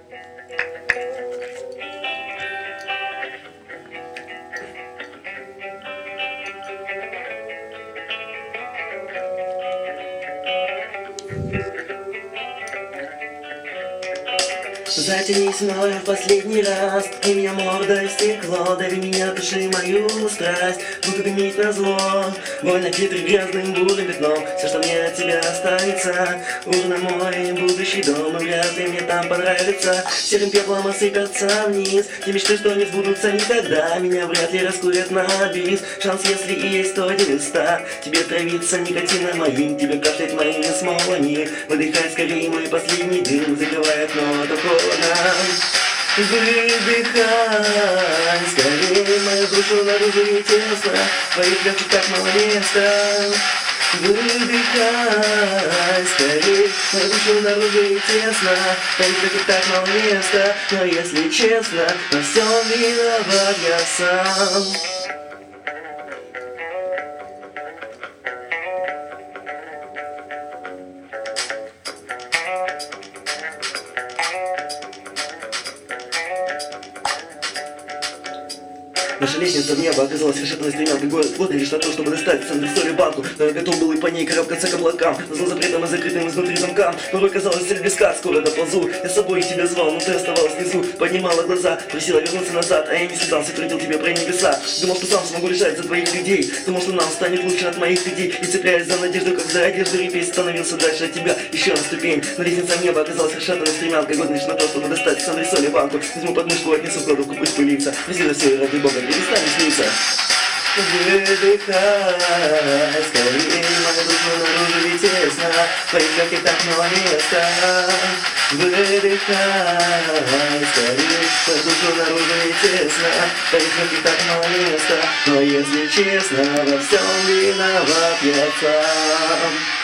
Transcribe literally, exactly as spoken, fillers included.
Затянись мною в последний раз, и меня мордой в стекло. Дави меня, туши мою страсть, буду дымить назло. Больно хитрым грязным бурым пятном. Все, что мне от тебя останется, ужин на мой будущий дом. И вряд ли мне там понравится серым пеплом осыпаться вниз. Те мечты, что не сбудутся никогда, меня вряд ли раскурят на бис. Шанс, если и есть, то один из ста. Тебе травиться никотином моим, тебе кашлять моими смолами. Выдыхай скорее мой последний дым, закрывай окно от ухода. Выдыхай скорее мою душу наружу и тесно, в твоих легких так мало места. Выдыхай скорее мою душу наружу и тесно, в твоих легких так мало места. Но если честно, во всем виноват я сам. Наша лестница в небо оказалась решетной стремянкой. Город плотный лишь на то, чтобы достать с Андресоли банку. Но я готов был и по ней карабкаться к облакам, за запретом и закрытым изнутри замкам. Порой казалось, цель близка, скоро доползу. Я с собой тебя звал, но ты оставалась внизу. Поднимала глаза, просила вернуться назад, а я не связался, твердил тебе про небеса. Думал, что сам смогу решать за твоих людей. Думал, что нам станет лучше от моих идей. И цепляясь за надежду, как за одежду, репей становился дальше от тебя еще на ступень. Но лестница в небо оказалась решетной стремянкой. Год лишь на то, чтобы достать с Андресоли банку. Возьму подмышку, отнесу в кладовку, пусть пылится. Вези все, ради бога, перестань сниться. Выдыхай скорее мою душу наружу и тесно, в твоих легких так мало места. Выдыхай скорее мою душу наружу и тесно, в твоих легких так мало места. Но если честно, во всем виноват я сам.